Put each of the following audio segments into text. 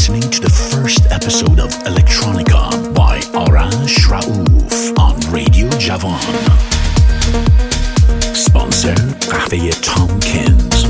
listening to the first episode of Electronica by Arash Raouf on Radio Javan. Sponsor قهوه Tomkins.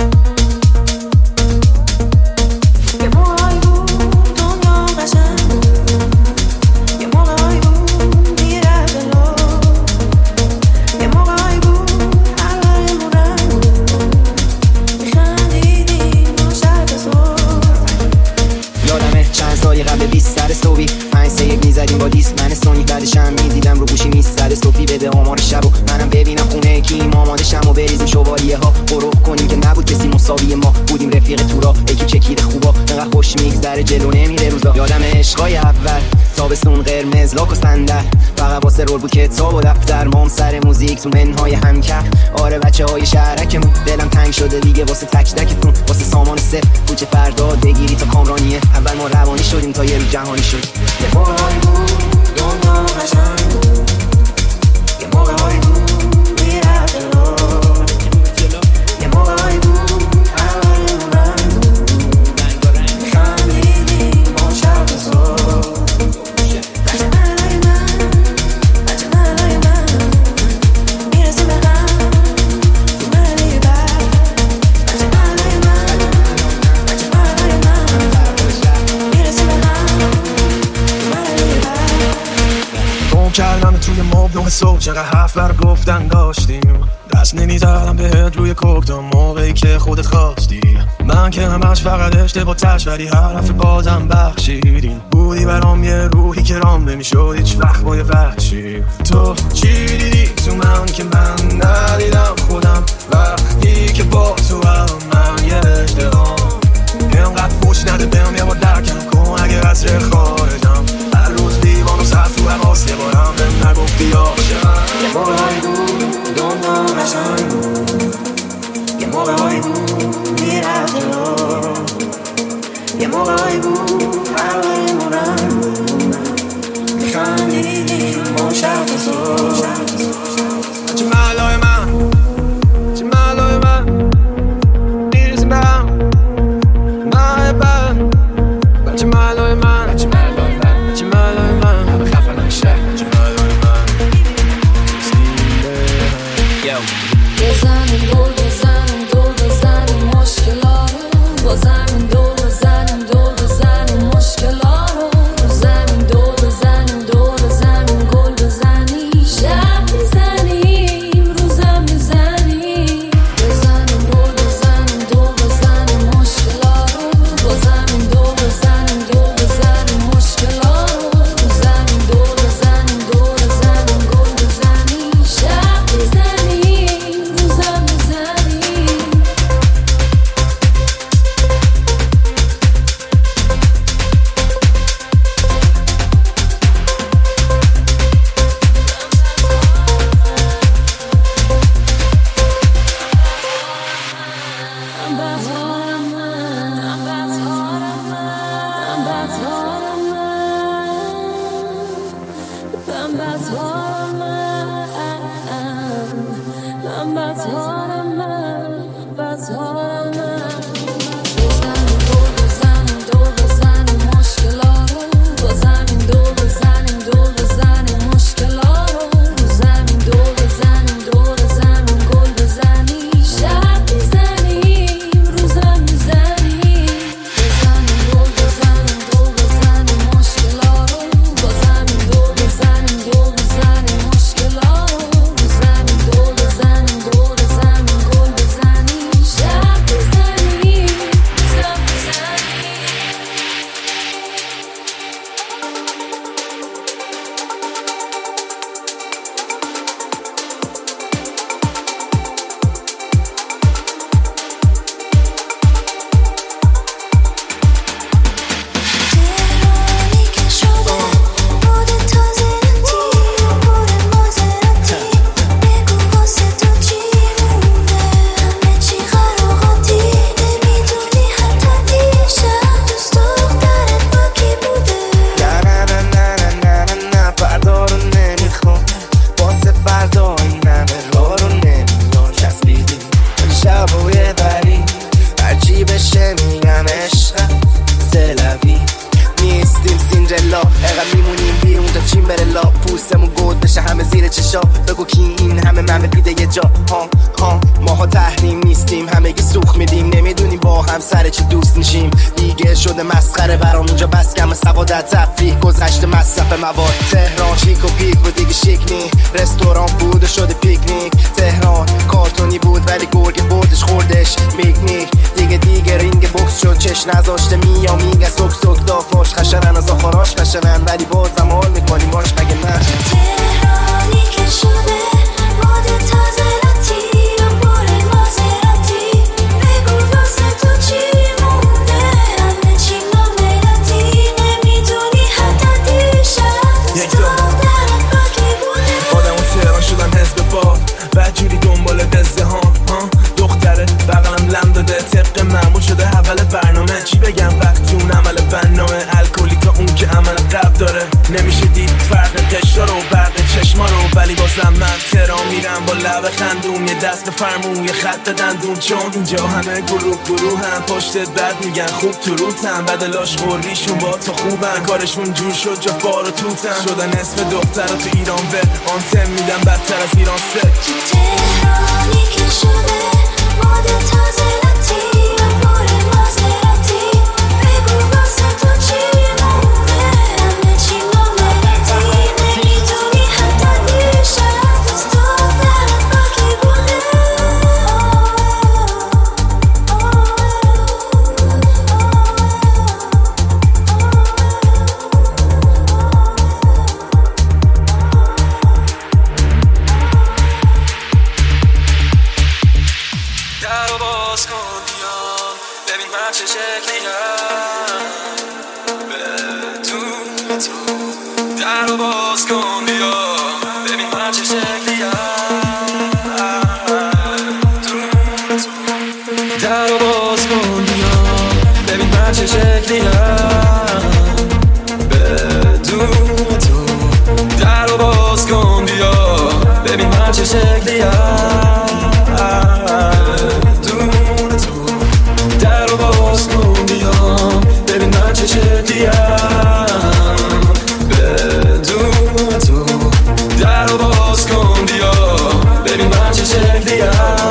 قبل 20 سر صبحی 5-3-1 میزدیم با دیست من سونی بعدشم میدیدم رو گوشی میزد صبحی بده آمار شب و منم ببینم خونه کیم آماده شم و بریزیم شوالیه ها قروق کنیم که نبود کسی مساوی ما بودیم رفیق تورا یکی چکید خوبا انقدر خوش میگذره جلو نمیره روزا یادم عشقای اول تابستون قرمز لاک و صندل فقط واسه رول بود کتاب و دفتر مام سر موزیک تو منهای همکف آره بچه‌های شهرکمون دلم تنگ شده دیگه واسه تک تکتون واسه سامان سه کوچه فردا بگیری تا کامرانیه اول ما روانی شدیم تا یه روز جهانی شد یه موقعی بود دنیا قشنگ بود یه موقعی بود میره جلو یه موقعی بود همه بود میخندیدیم ما شب و صبح بچه ملای من میرسیم به هم تو ملی بر بچه ملای من میرسیم به هم کردم توی مبلغ صبح چقدر حرف بر گفتن داشتیم دست نمیزدم بهت روی کوکتا موقعی که خودت خواستی من که همش فقط اشتباهش ولی حرف بازم بخشیدین بودی برام یه روحی که رام نمیشد هیچ وقت با یه وحشی تو چی دیدی تو من که من ندیدم خودم وقتی که با تو هم من یه اشتغام اینقدر فوش نده بهم یه بار درکم کن اگه عصر خارجم هر روز دیوان و صرف تو حواس یه بارم بهم نگفتی عاشقم یه موقعی بود دنیا قشنگ بود یه موقعی بود میرفت جلو یه موقعی بود همه مونم بود میخندیدیم ما شب و صبح چه ملای من جا ماها تحریم نیستیم، همگی سوخ میدیم، نمیدونیم با هم سر چی دوست میشیم. دیگه شده مسخره برام اینجا، بس کم سوادت تفریح گذشته مصرف مواد. تهران شیک و پیک بود دیگه شیک نی، رستوران بود و شده پیکنیک. تهران کارتونی بود ولی گرگ بردش خوردش میکنیک. دیگه رینگ بوکس شد، چش نذاشته میا میگه سک سک دافاش. خشرن از آخراش خشرن ولی بازم حال میکنیم باش مگه نه. تهرانی که شده ماد تازه لاتی و پر مازراتی. بگو واسه تو چی مونده، همه چی ناملاتی. نمیدونی حتی دیشب تو درم باقی بوده. آدم اون تهران شدم حزب باد، بدجوری دنبال دزده ها. دختره بغلم لم داده، طبق معمول شده اول برنامه. چی بگم وقتی اون عمل بنامه، الکلی تا اون که عمل قبل داره. نمیشه دید فرق قشا رو برق چشما رو، ولی بازم من تهران میرم با لب خندون. یه دست فرمون یه خط دندون، چون اینجا همه گروه هم پشتت بد میگن خوب تو روتن. بدلاش قوریشون با تو خوبن، کارشون جور شد جا بار و توتن. شدن اسم دختر تو ایران ول، آنتم میدن بدتر از ایران سه. تو تهرانی که شده ماد تازه لاتی و پر مازراتی. بگو واسه تو چی مونده، همه چی ناملاتی. نمیدونی حتی دیشب تو درم باقی بوده. درو باز کن بیام ببین من چه شکلیم بدون تو. درو باز کن بیام ببین من چه شکلیم بدون تو. درو باز کن بیام ببین من چه شکلیم بدون تو. درو باز کن بیام ببین من چه شکلیم. چه شکلیم بدون تو. درو باز کن بیا ببین من چه شکلیم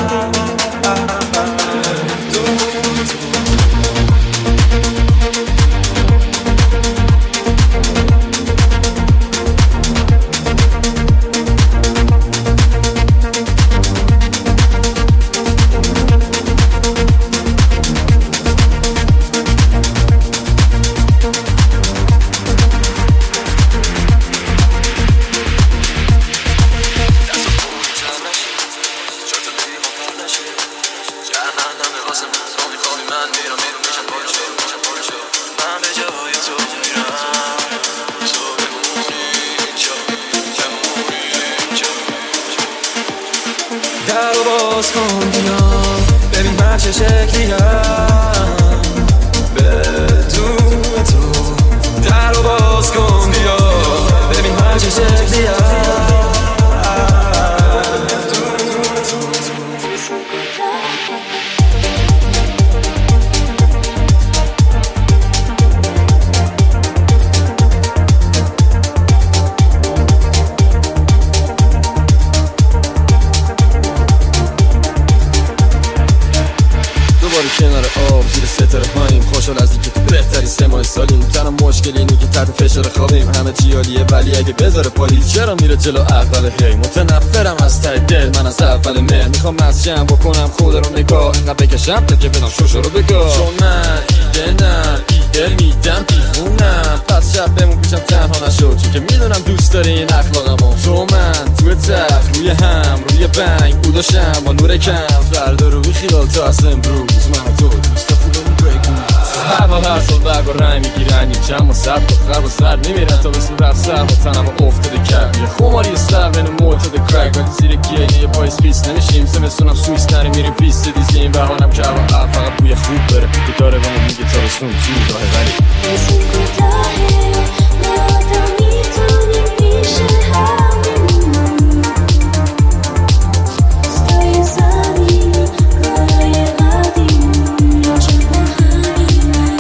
بدون تو. درو باز کن بیام ببین من چه شکلیم بدون تو. درو باز کن بیام ببین من چه شکلیم بدون تو. کنار آب زیر ستاره پاییم، خوشحال از اینکه تو بهتری 3 ماه سالیم. تنها مشکل اینه که تحت فشار خوابیم، همه چی عالیه ولی اگه بذاره پلیس چرا میره جلو اول. هی متنفرم از ته دل من از اول مهر، میخوام مسجم بکنم خود رو نگاه، اینقدر بکشم تا که بدم شوشو رو بگاه. چون من ایده میدم دیوونم، پس شب بمون پیشم تنها نشو، چون که میدونم دوست داری این اخلاقمو. تو من توی تخت روی هم روی بنگ بوداشم با نور کم، فردا رو بیخیال تا از امروز من تو دوست خوبمون بگو. هوا هر سال برگ و رنگ میگیرن، یه چند و سب و خرب و سرد میمیرن تا به صورت سر و تنم افتاده کرد. یه خماری سر بین معتاد کرک، ولی زیر گیه یه پای سپیس نمیشیم. زمستونم سویس نریم میریم پیست دیزیم، بهانم که هوا فقط بوی خوب بره که داره و من میگه تابستون توی راه ولی اسم کوتاهه نادم میتونیم پیش هم بمونم. استای زمین کارای قدیم یا چه با همینه.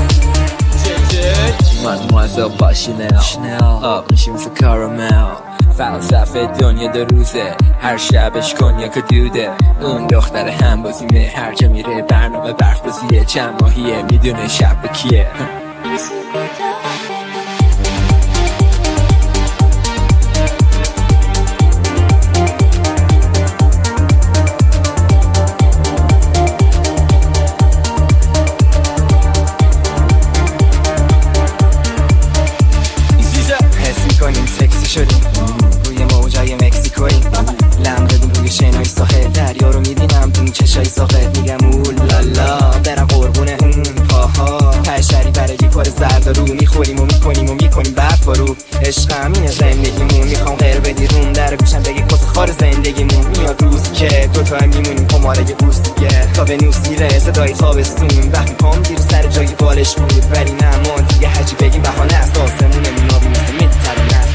Mademoiselle by Chanel Up میشیم for caramel فلسفه دنیا دو روزه، هر شبش کنیاک و دوده. اون دختر هم بازیمه، هر جا میره برنامه برف بازیه. چند ماهیه میدونه شب به کیه. کنیم سکسی شدیم روی موجای مکزیکویی، لم بدیم روی شنای ساحل. دریا رو میبینم تو این چشای ساقه، میگم اولالا برم قربونه اون پاها. پشری برای پر زردارو میخوریم و میکنیم و میکنیم برف رو. عشق همینه زندگیمون، میخوام غیر بدی روم در گوشم بگی کس خار زندگیمون. میاد روزی که دوتا هم میمونیم کماره بوستیه تا به نوس میره صدای تابستون. وقتی پام گیر سر جای بالش بود ولی نه ما دیگه هرچی بگیم بهانه است. آسمونه مینابی مثل مدیترانه است.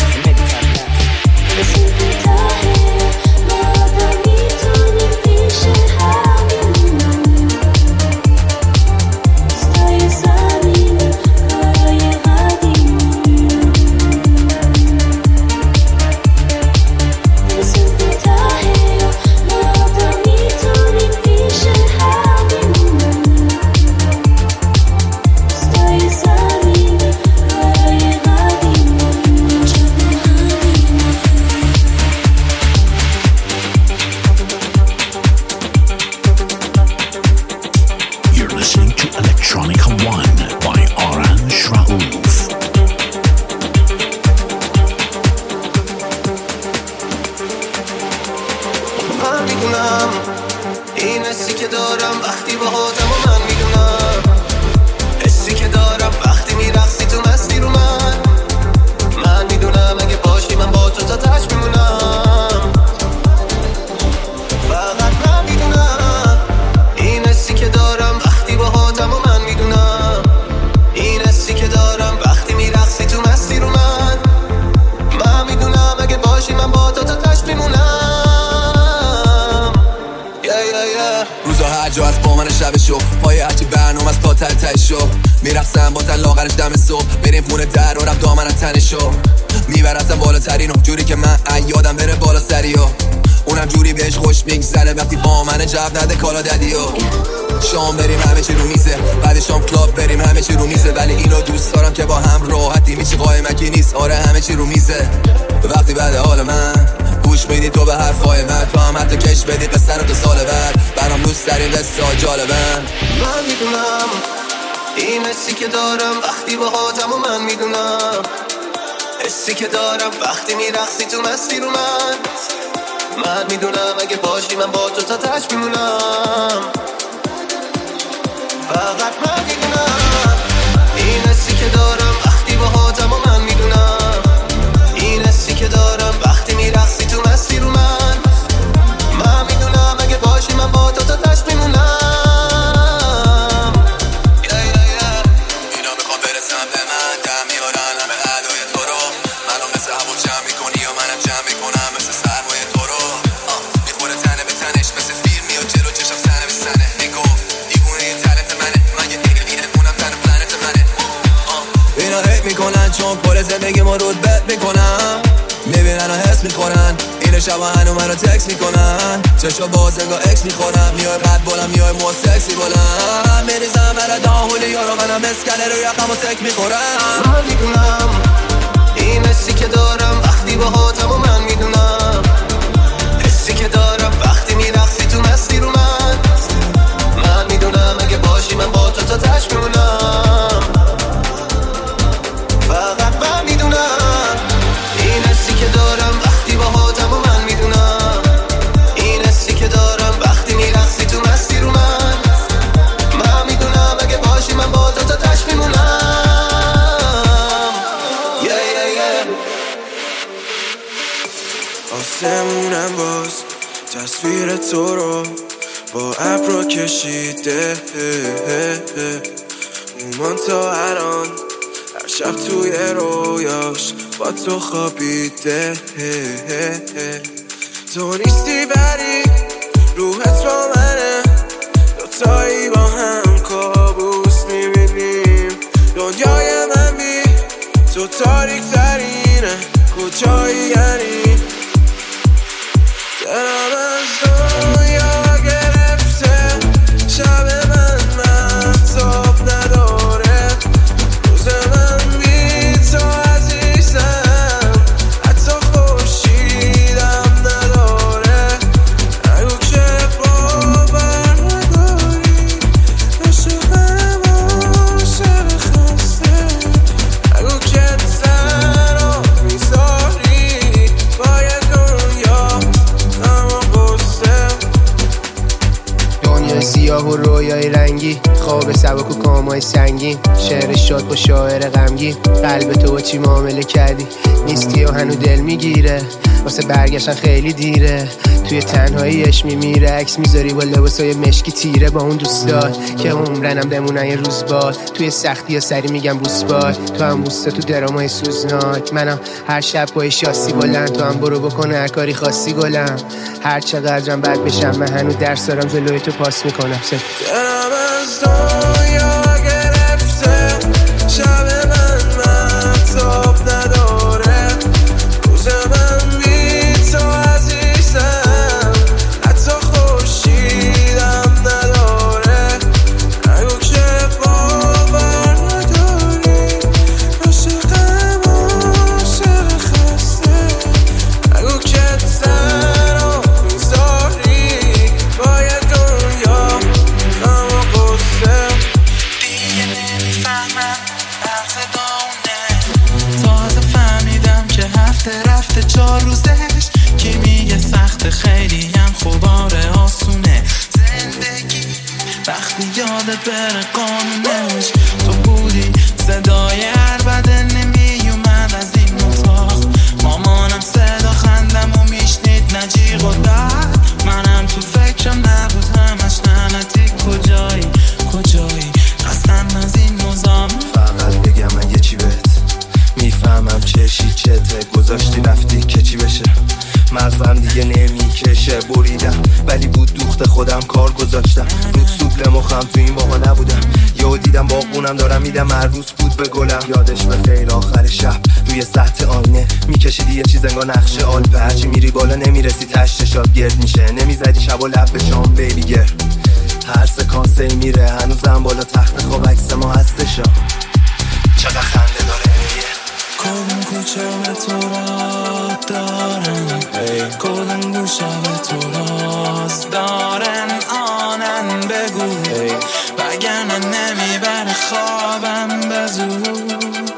میرقصم با تن لاغرش دم صبح، بریم خونه در آرم دامن تنشو میبرتم بالاترین و جوری که من یادم بره بالا سریو. اونم جوری بهش خوش میگذره وقتی با من جواب نده کالا ددیو. شام بریم همه چی رو میزه، بعد شام کلاب بریم همه چی رو میزه. ولی اینو دوست دارم که با هم راحتیم، هیچی قایمکی نیست. آره همه چی رو میزه. وقتی بعد حال من گوش میدی تو به حرفای من، تو هم حتی کش بدی قصه رو تو سال بعد. برام دوست داریم قصه ها جالبن. من میدونم این حسی که دارم وقتی با هاتم و من میدونم حسی که دارم وقتی میرقصی تو مستی رو من میدونم اگه باشی من با تو تا تش میمونم. فقط من میدونم این حسی که دارم وقتی با هاتم و من میدونم این حسی که دارم وقتی میرقصی تو مستی رو من میدونم اگه باشی من با تو تا تش میمونم. چون پر زندگی ما رود بد میکنم، میبینن و حس میکنن این شبا هنو منو تکس میکنن. چشا باز انگاه اکس میخورم، میای قد بولم میای مو سکسی بولم. میریزم برا داهولی یارو منم مسکله رو یقم و سک میخورم. من میدونم این حسی که دارم وقتی با هاتم و من میدونم حسی که دارم وقتی میرقصی تو مستی رو من میدونم اگه باشی من با تو تا تش میمونم. فقط من میدونم این حسی که دارم وقتی با هاتم و من میدونم این حسی که دارم وقتی میرقصی تو مستی رو من میدونم اگه باشی من با تو تا تش میمونم. آسمونم باز تصویر تو رو با ابرو کشیده، اومان تا الان هر شب توی رویاش با تو خوابیده. تو نیستی ولی روحت با منه، دوتایی با هم کابوس میبینیم. دنیای من بی تو تاریک ترینه، کجایی یعنی و کامای سنگین، شعر شاد با شاعر غمگین. قلب تو با چی معامله کردی؟ نیستی و هنو دل میگیره، واسه برگشتن خیلی دیره. توی تنهاییش میمیره، عکس میذاری با لباسای مشکی تیره با اون دوستات که عمرنم بمونن یه روز باد. توی سختی یا سری میگم بوسباد، تو هم بوسته تو درامای سوزناک. منم هر شب با شاسی بلند، تو هم برو بکنه هر کاری خاصی گلم. هر چقدرم بد بشم من هنو درس دارم جلوی تو پاس میکنم. دلم از دنیا گرفته، شب من مهتاب نداره، روز من بی تو عزیزم، حتی خورشیدم نداره. نگو که باور نداری، عاشقم عاشق خسته. نگو که تنها میذاری با یه دنیا غم و غصه. دیگه نمیفهمم بحث دونه، تازه فهمیدم که هفته رفته 4 روزش. کی میگه سخت خیلی هم خوباره آسونه زندگی وقتی یادت بره قانونش. تو بودی صدای عربده نمیومد از این اتاق، مامانم صدا خندم و میشنید نجیغ و درد. منم تو فکرم نبود همش نمتی کجایی کجایی خستم از این نظام. فقط بگم من یه چی بهت میفهمم چشی چته گذاشتی رفتی که چی بشه. مغزم دیگه نمیکشه بریدم ولی بود دوخت خودم کار گذاشتم. رود سوپل مخم تو این موقع نبودم، یهو دیدم باغونم دارم میدم عروس بود به گلم. یادش به خیر آخر شب روی سطح آینه میکشیدی یه چیز انگار نقشه آلپه. هرچی میری بالا نمیرسی تشتشات گرد میشه، نمیزدی شب و لب به شام بیبی گر. هر سکانسه میره هنوزم بالا تخت خواب عکس ما هستشا. چقدر خنده داره میگه کدوم کوچه به تو را دارن، کدوم گوشه به تو راز دارن. آنن بگو وگرنه نمیبره خوابم به زور.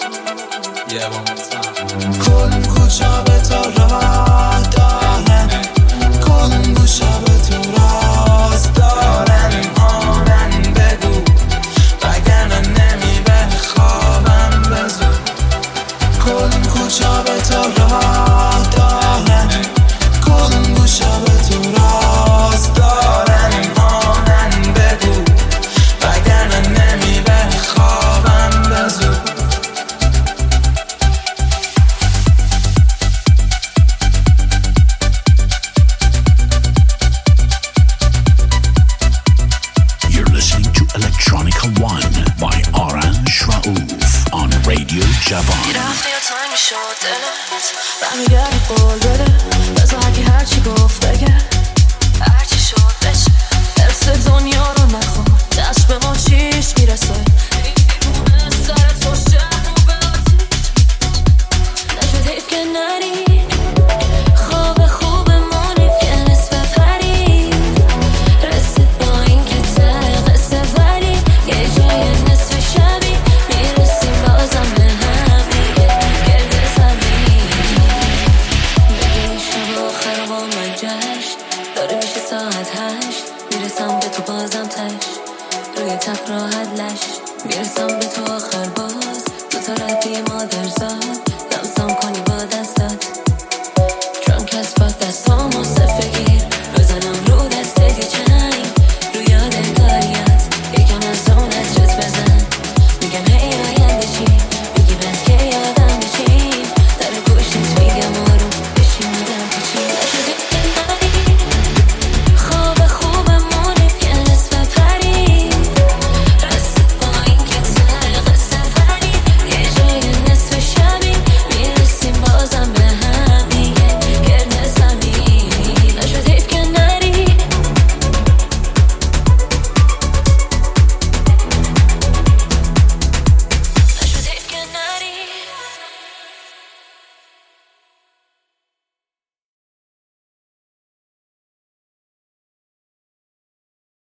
کدوم کوچه به تو را دارن، کدوم گوشه به تو راز دارن. آنن بگو وگرنه نمیبره خوابم به زور. کدوم کوچه به تو راه دارن، کدوم گوشه به تو راز دارن. آنن بگو وگرنه نمیبره خوابم به زور. You're listening to Electronica One by Orange Raouf on Radio Javan. رفتی یا تنگ میشد دلت برمیگردی قول بده، بذار هرکی هرچی گفت بگه، هرچی شد بشه. حرس دنیا رو نخور، دست به ما چیش میرسه. دیوونه سر تو شهر رو به آتیش نشد حیف که نری. خواب خوب مونیف که نصف پری رسید با این که ته قصه ولی یه جای نصف شبی میرسیم بازم به هم دیگه گرد زمین. بگی شب آخر با من جشن داره میشه ساعت 8 میرسم به تو بازم تش روی تخت راحت لش میرسم به تو آخر باز تو تا ردی مادرزاد لمسم کنی با دستات چون کس با دستامو سفید